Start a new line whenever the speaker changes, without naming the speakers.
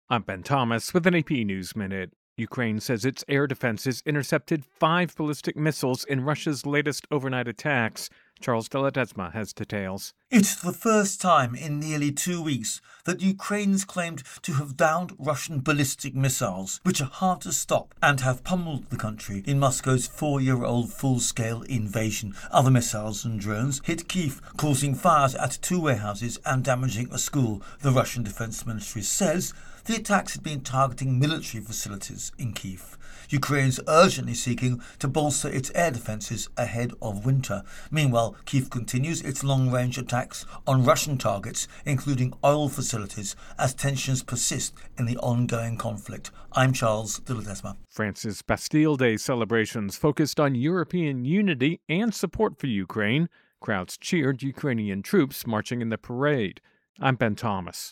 I'm Ben Thomas with an AP News Minute. Ukraine says its air defenses intercepted 5 ballistic missiles in Russia's latest overnight attacks. Charles de Ledesma has details.
It's the first time in nearly 2 weeks that Ukraine's claimed to have downed Russian ballistic missiles, which are hard to stop and have pummeled the country in Moscow's 4-year-old full-scale invasion. Other missiles and drones hit Kyiv, causing fires at 2 warehouses and damaging a school. The Russian Defense Ministry says the attacks had been targeting military facilities in Kyiv. Ukraine's urgently seeking to bolster its air defences ahead of winter. Meanwhile, Kyiv continues its long-range attacks on Russian targets, including oil facilities, as tensions persist in the ongoing conflict. I'm Charles de Ledesma.
France's Bastille Day celebrations focused on European unity and support for Ukraine. Crowds cheered Ukrainian troops marching in the parade. I'm Ben Thomas.